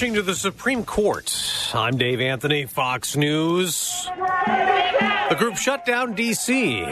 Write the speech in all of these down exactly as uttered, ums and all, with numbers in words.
marching to the Supreme Court. I'm Dave Anthony, Fox News. The group shut down D C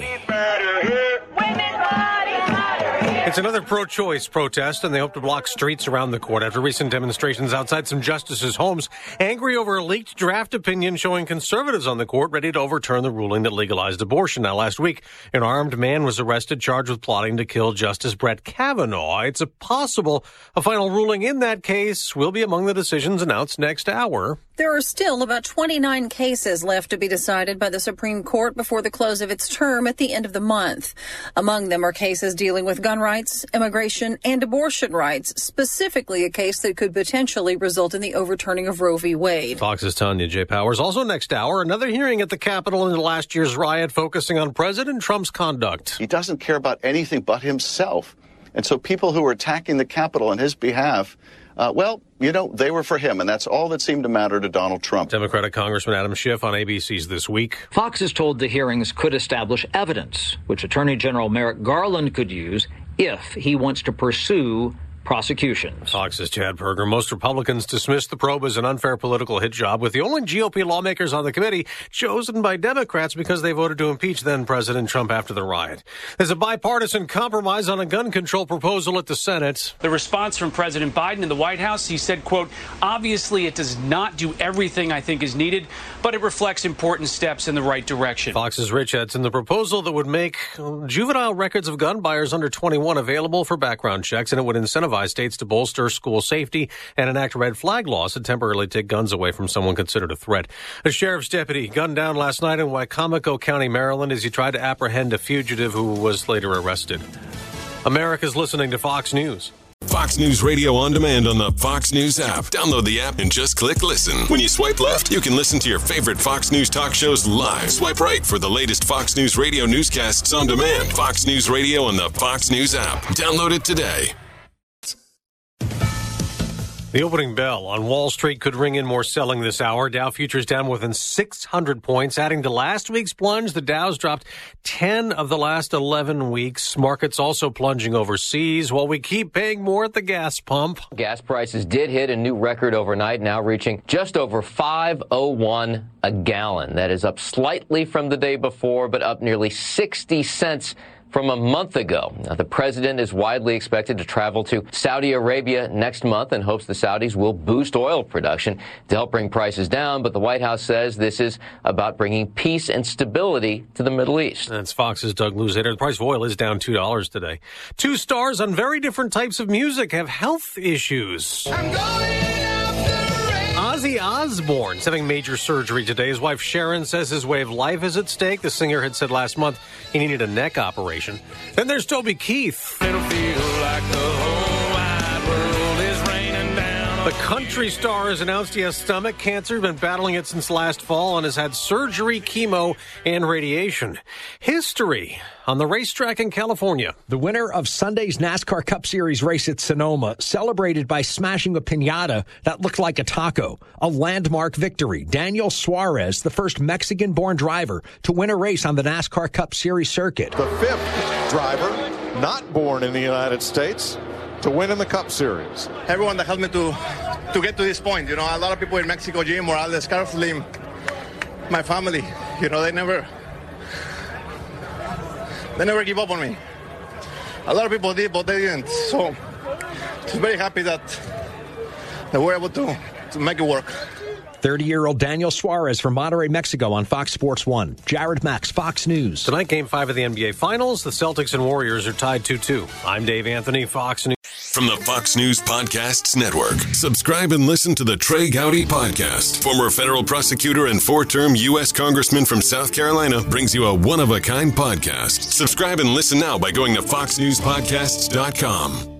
It's another pro-choice protest, and they hope to block streets around the court after recent demonstrations outside some justices' homes, angry over a leaked draft opinion showing conservatives on the court ready to overturn the ruling that legalized abortion. Now, last week, an armed man was arrested, charged with plotting to kill Justice Brett Kavanaugh. It's a possible a final ruling in that case will be among the decisions announced next hour. There are still about twenty-nine cases left to be decided by the Supreme Court before the close of its term at the end of the month. Among them are cases dealing with gun rights, immigration, and abortion rights, specifically a case that could potentially result in the overturning of Roe v. Wade. Fox's Tanya J. Powers. Also next hour, another hearing at the Capitol into last year's riot focusing on President Trump's conduct. He doesn't care about anything but himself. And so people who are attacking the Capitol on his behalf, uh, well, you know, they were for him, and that's all that seemed to matter to Donald Trump. Democratic Congressman Adam Schiff on A B C's This Week. Fox is told the hearings could establish evidence, which Attorney General Merrick Garland could use if he wants to pursue prosecutions. Fox's Chad Perger. Most Republicans dismissed the probe as an unfair political hit job, with the only G O P lawmakers on the committee chosen by Democrats because they voted to impeach then-President Trump after the riot. There's a bipartisan compromise on a gun control proposal at the Senate. The response from President Biden in the White House, he said, quote, obviously it does not do everything I think is needed, but it reflects important steps in the right direction. Fox's Rich Edson. The proposal that would make juvenile records of gun buyers under twenty-one available for background checks, and it would incentivize states to bolster school safety and enact red flag laws to temporarily take guns away from someone considered a threat. A sheriff's deputy gunned down last night in Wicomico County, Maryland, as he tried to apprehend a fugitive who was later arrested. America's listening to Fox News. Fox News Radio on demand on the Fox News app. Download the app and just click listen. When you swipe left, you can listen to your favorite Fox News talk shows live. Swipe right for the latest Fox News Radio newscasts on demand. Fox News Radio on the Fox News app. Download it today. The opening bell on Wall Street could ring in more selling this hour. Dow futures down more than six hundred points. Adding to last week's plunge, the Dow's dropped ten of the last eleven weeks. Markets also plunging overseas while we keep paying more at the gas pump. Gas prices did hit a new record overnight, now reaching just over five oh one a gallon. That is up slightly from the day before, but up nearly sixty cents from a month ago. Now, the president is widely expected to travel to Saudi Arabia next month and hopes the Saudis will boost oil production to help bring prices down. But the White House says this is about bringing peace and stability to the Middle East. That's Fox's Doug Luzader. The price of oil is down two dollars today. Two stars on very different types of music have health issues. I'm going Ozzy Osbourne's having major surgery today. His wife Sharon says his way of life is at stake. The singer had said last month he needed a neck operation. Then there's Toby Keith. It'll feel like the whole wide world is raining down. The country star has announced he has stomach cancer. Been battling it since last fall and has had surgery, chemo, and radiation. History on the racetrack in California. The winner of Sunday's NASCAR Cup Series race at Sonoma celebrated by smashing a piñata that looked like a taco. A landmark victory. Daniel Suarez, the first Mexican-born driver to win a race on the NASCAR Cup Series circuit. The fifth driver not born in the United States to win in the Cup Series. Everyone that helped me to to get to this point. You know, a lot of people in Mexico, Jim Morales, Carlos Slim, my family, you know, they never, they never give up on me. A lot of people did, but they didn't. So, just very happy that, that we're able to, to make it work. thirty-year-old Daniel Suarez from Monterrey, Mexico on Fox Sports one. Jared Max, Fox News. Tonight, Game five of the N B A Finals. The Celtics and Warriors are tied two two. I'm Dave Anthony, Fox News. From the Fox News Podcasts Network, subscribe and listen to the Trey Gowdy Podcast. Former federal prosecutor and four-term U S Congressman from South Carolina brings you a one-of-a-kind podcast. Subscribe and listen now by going to fox news podcasts dot com.